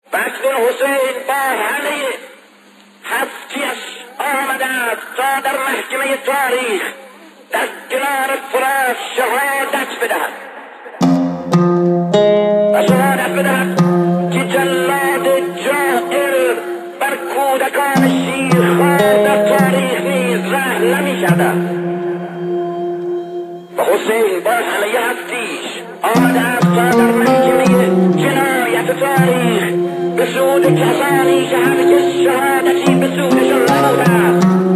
وقتی حسین با همه هستیش آمده است تا در محکمه تاریخ در کنار فراش شهادت بدهد و شهادت بدهد که جلاد جائر بر کودکان شیرخوار در تاریخ نیز رحم نمی شود. و حسین با همه هستیش آمده است تا در محکمه جنایت تاریخ به سود کسانی که هرگز شهادتی به سودشان نبوده است